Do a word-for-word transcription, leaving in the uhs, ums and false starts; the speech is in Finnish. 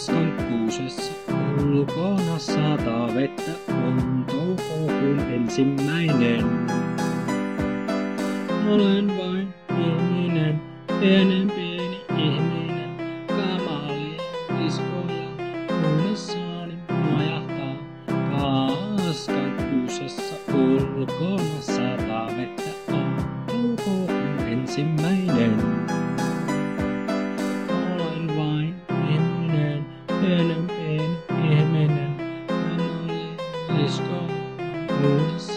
Haaskan kuusessa ulkona sataa vettä, on toukokuun ensimmäinen. Olen vain ihminen, pienen pieni ihminen, kamalien iskoja unissani majahtaa. Haaskan kuusessa ulkona sataa vettä, on toukokuun ensimmäinen. Olen vain ihminen, pienen pieni ihminen, kamalien iskoja unissani.